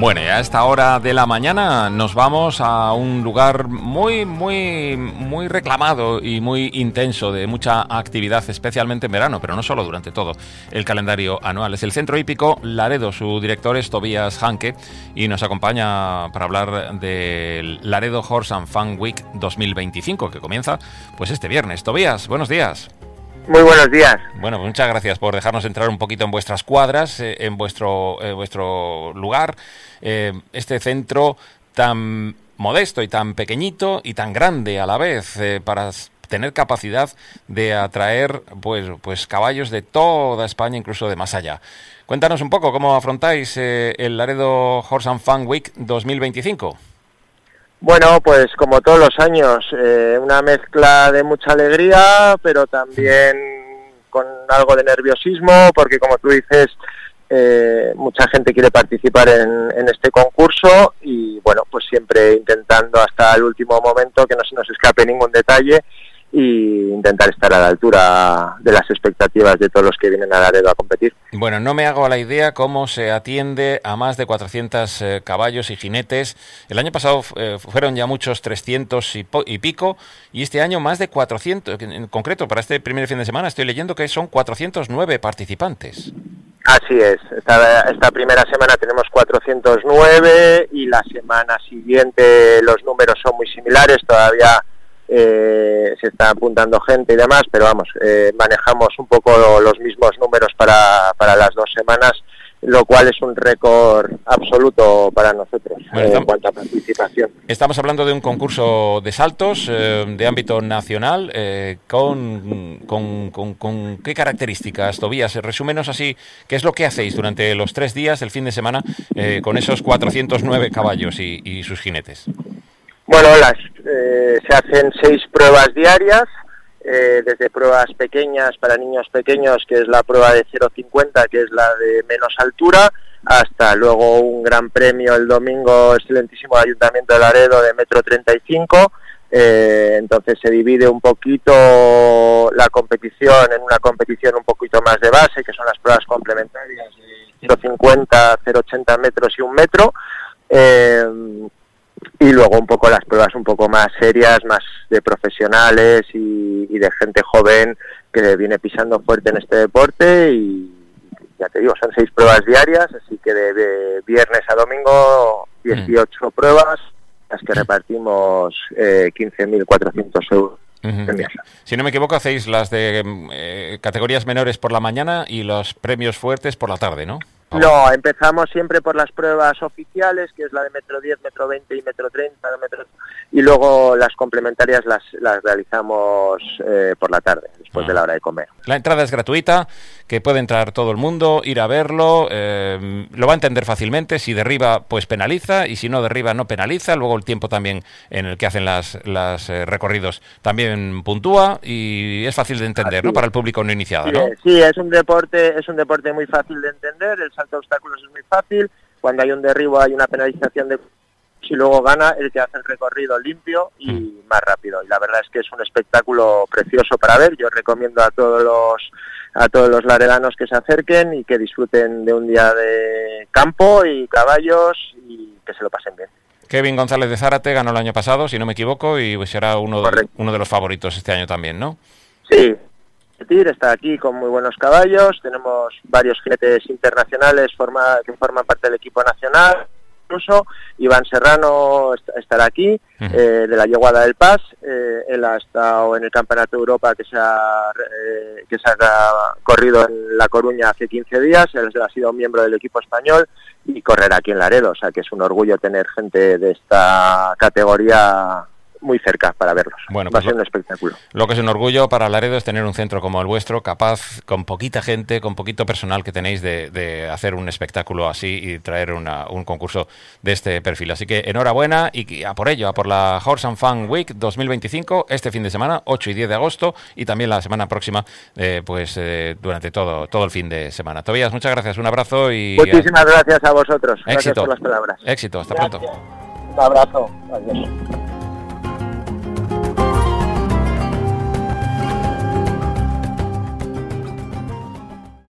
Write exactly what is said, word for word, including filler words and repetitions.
Bueno, y a esta hora de la mañana nos vamos a un lugar muy, muy, muy reclamado y muy intenso, de mucha actividad, especialmente en verano, pero no solo, durante todo el calendario anual. Es el Centro Hípico Laredo. Su director es Tobías Hanke y nos acompaña para hablar del Laredo Horse and Fun Week dos mil veinticinco, que comienza pues este viernes. Tobías, buenos días. Muy buenos días. Bueno, pues muchas gracias por dejarnos entrar un poquito en vuestras cuadras, eh, en vuestro eh, vuestro lugar, eh, este centro tan modesto y tan pequeñito y tan grande a la vez, eh, para tener capacidad de atraer pues pues caballos de toda España, incluso de más allá. Cuéntanos un poco cómo afrontáis eh, el Laredo Horse and Fun Week dos mil veinticinco. Bueno, pues como todos los años, eh, una mezcla de mucha alegría, pero también con algo de nerviosismo, porque como tú dices, eh, mucha gente quiere participar en, en este concurso y bueno, pues siempre intentando hasta el último momento que no se nos escape ningún detalle y intentar estar a la altura de las expectativas de todos los que vienen a Laredo a competir. Bueno, no me hago a la idea cómo se atiende a más de cuatrocientos eh, caballos y jinetes. El año pasado eh, fueron ya muchos, trescientos y, po- y pico, y este año más de cuatrocientos. En concreto, para este primer fin de semana estoy leyendo que son cuatrocientos nueve participantes. Así es, esta, esta primera semana tenemos cuatrocientos nueve y la semana siguiente los números son muy similares, todavía Eh, se está apuntando gente y demás, pero vamos, eh, manejamos un poco los mismos números para, para las dos semanas, lo cual es un récord absoluto para nosotros. Bueno, eh, en cuanto a participación. Estamos hablando de un concurso de saltos eh, de ámbito nacional, eh, con, con, con, con ¿qué características, Tobías? Resúmenos así, ¿qué es lo que hacéis durante los tres días del fin de semana eh, con esos cuatrocientos nueve caballos y, y sus jinetes? Bueno, las, eh, se hacen seis pruebas diarias, eh, desde pruebas pequeñas para niños pequeños, que es la prueba de cero coma cincuenta, que es la de menos altura, hasta luego un gran premio el domingo excelentísimo del Ayuntamiento de Laredo de metro treinta y cinco. Eh, entonces se divide un poquito la competición en una competición un poquito más de base, que son las pruebas complementarias de cero coma cincuenta, cero coma ochenta metros y un metro. Eh, y luego un poco las pruebas un poco más serias, más de profesionales y, y de gente joven que viene pisando fuerte en este deporte, y ya te digo, son seis pruebas diarias, así que de, de viernes a domingo dieciocho mm. pruebas, las que repartimos eh, quince mil cuatrocientos euros. Uh-huh. Si no me equivoco, hacéis las de eh, categorías menores por la mañana y los premios fuertes por la tarde, ¿no? No, empezamos siempre por las pruebas oficiales, que es la de metro diez, metro veinte y metro treinta, metro... y luego las complementarias las, las realizamos eh, por la tarde, después ah. de la hora de comer. La entrada es gratuita, que puede entrar todo el mundo, ir a verlo, eh, lo va a entender fácilmente. Si derriba, pues penaliza, y si no derriba, no penaliza. Luego el tiempo también en el que hacen las, las eh, recorridos también puntúa, y es fácil de entender, Así ¿no? Es. Para el público no iniciado, ¿no? Sí, sí, es un deporte, es un deporte muy fácil de entender. El salto de obstáculos es muy fácil. Cuando hay un derribo hay una penalización de... y luego gana el que hace el recorrido limpio y mm. más rápido. Y la verdad es que es un espectáculo precioso para ver. Yo recomiendo a todos los a todos los laredanos que se acerquen y que disfruten de un día de campo y caballos y que se lo pasen bien. Kevin González de Zárate ganó el año pasado, si no me equivoco, y será uno de, uno de los favoritos este año también, ¿no? Sí. Está aquí con muy buenos caballos, tenemos varios jinetes internacionales forma, que forman parte del equipo nacional, incluso Iván Serrano est- estará aquí, uh-huh. eh, de la Yeguada del Pas. Eh, él ha estado en el Campeonato de Europa que se ha, eh, que se ha corrido en La Coruña hace quince días, él ha sido miembro del equipo español y correrá aquí en Laredo, o sea que es un orgullo tener gente de esta categoría muy cerca para verlos. Bueno, va pues a ser un espectáculo. Lo que es un orgullo para Laredo es tener un centro como el vuestro, capaz, con poquita gente, con poquito personal que tenéis, de, de hacer un espectáculo así y traer una, un concurso de este perfil. Así que enhorabuena y a por ello, a por la Horse and Fun Week dos mil veinticinco, este fin de semana, ocho y diez de agosto, y también la semana próxima, eh, pues eh, durante todo, todo el fin de semana. Tobías, muchas gracias, un abrazo y... Muchísimas gracias a vosotros. Gracias Éxito. por las palabras. Éxito, hasta gracias. pronto. Un abrazo. Adiós.